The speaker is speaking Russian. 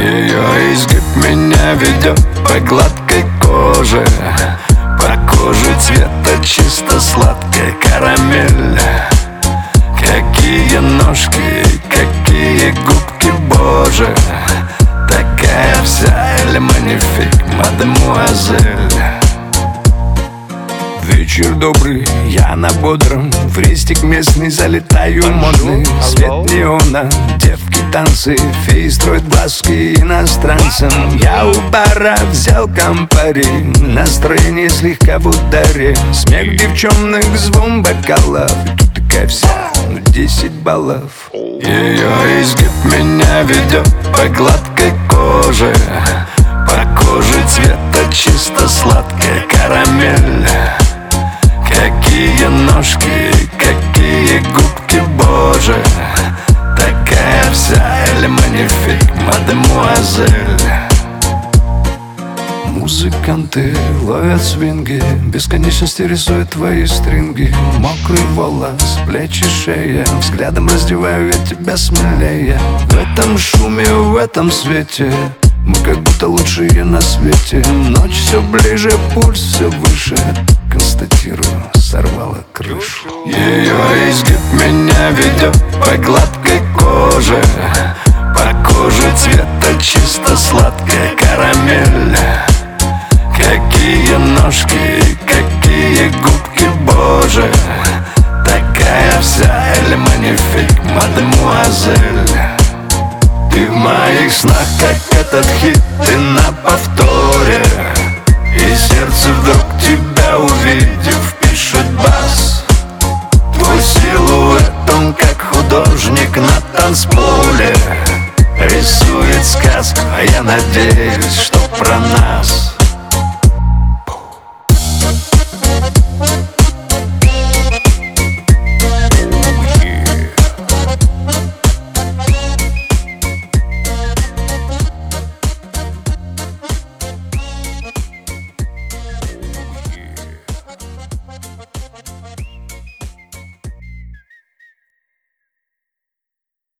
Ее изгиб меня ведет по гладкой коже, по коже цвета чисто сладкая карамель. Какие ножки, какие губки, боже, такая вся эль манифик, мадемуазель. Вечер добрый, я на бодром, в рестик местный залетаю модный. Свет неона, девки танцы, феи строят глазки иностранцам. Я у бара взял компари, настроение слегка в ударе. Смех девчонок, звон бокалов, тут такая вся, 10 баллов. Ее изгиб меня ведет по гладкой коже, по коже цвета чисто сладкая карамель. Какие ножки, какие губки, боже, такая вся эль манифик, мадемуазель. Музыканты ловят свинги, бесконечности рисуют твои стринги. Мокрый волос, плечи, шея, взглядом раздеваю я тебя смелее. В этом шуме, в этом свете мы как будто лучшие на свете. Ночь все ближе, пульс все выше, констатирую, сорвала крышу. Ее изгиб меня ведет по гладкой коже, по коже цвета чисто сладкая карамель. Какие ножки, какие губки, боже, такая вся эль манифик, мадемуазель. Ты в моих снах, как этот хит, ты на повторе. И сердце вдруг тебя увидев, пишет бас. Твой силуэт, он как художник на танцполе, рисует сказку, а я надеюсь, что про нас.